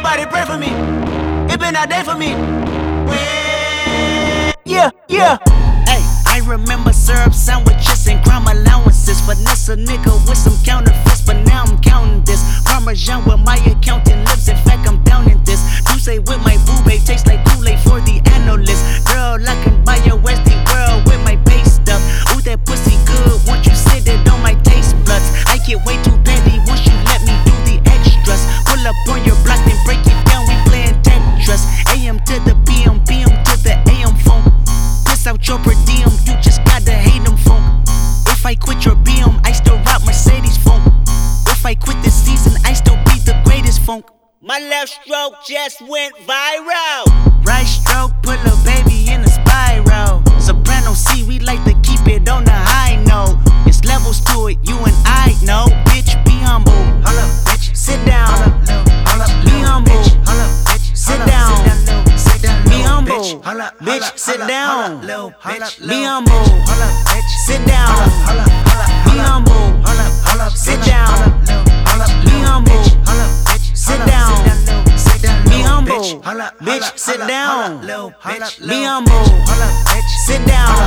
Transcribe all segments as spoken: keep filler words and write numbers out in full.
Somebody pray for me. It been a day for me. Yeah, yeah. Hey, I remember syrup sandwiches and crime allowances. Finesse a nigga with some counterfeits, but now I'm counting this. Parmesan where my accountant lives. In fact, I'm down in this. You say with my boo babe tastes like Kool-Aid for the analyst. Girl, I can buy your Westie world with my pay stuff. Ooh, that pussy good. Once you sit it on my taste buds, I get way too petty once you let me do the extras. Pull up on your block and break it down. We playing Tetris. A M to the P M, P M to the A M phone. Piss out your per diem, you just gotta hate them phone. If I quit your B M, I still rock Mercedes phone. If I quit this season, I still be the greatest funk. My left stroke just went viral. Right stroke put a baby in a spiral. Soprano C, we like to keep it on the high note. It's levels to it, you and I know. Bitch, be humble. Hold up, bitch. Sit down. Hold up, be humble. Hold up, bitch. Sit down. Be humble. Bitch, sit down. Be humble. Sit down. Be humble. Sit down. Be humble. Sit down. Be humble. Bitch, sit down. Be humble. Sit down.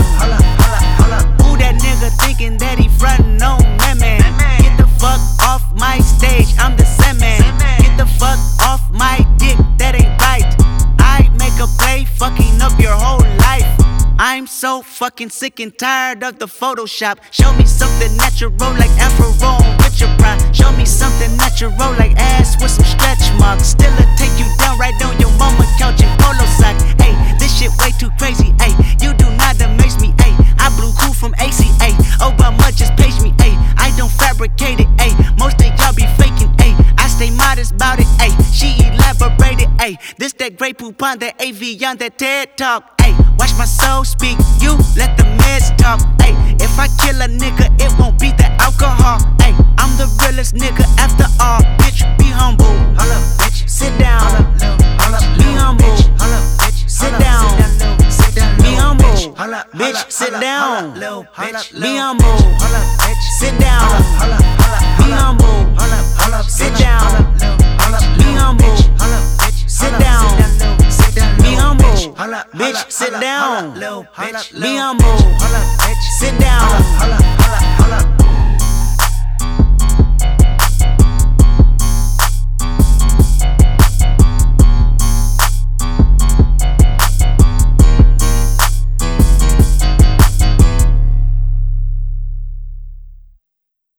Who that nigga thinking that he frontin' on me, man? Get the fuck off my stage, I'm the Sandman. Get the fuck off my dick, that ain't right. I make a play, fucking up your whole life. I'm so fucking sick and tired of the Photoshop. Show me something natural like Afro with your pride. Show me something natural like ass with some stretch marks. Still a take you down right on your mama couch in polo socks. Ayy, this shit way too crazy. Ayy, you do not amaze me. Ayy, I blew cool from A C A. Obama just page me. Ayy, I don't fabricate it. Ayy, most of y'all be faking. Ayy, I stay modest about it. Ayy, she elaborated. Ayy, this that Grey Poupon, that A V on that TED Talk. Ayy, watch my soul speak, you let the meds talk. Ayy, if I kill a nigga, it won't be the alcohol. Ayy, I'm the realest nigga after all. Bitch, be humble. Hold up, bitch. Sit down. Be humble. Sit down. Be humble. Bitch, sit down. Be humble. Sit down. Be humble. Sit down. Be humble. Sit down. Be humble. Bitch, sit down. Be humble. Sit down.